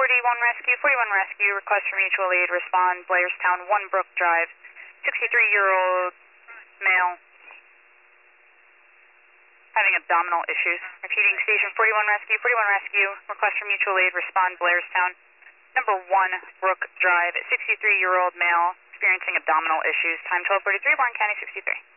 Rescue, 41 Rescue, request for mutual aid, respond, Blairstown, 1 Brook Drive, 63-year-old male, having abdominal issues. Repeating, station 41 Rescue, request for mutual aid, respond, Blairstown, number 1 Brook Drive, 63-year-old male, experiencing abdominal issues, time 12:33, Warren County 63.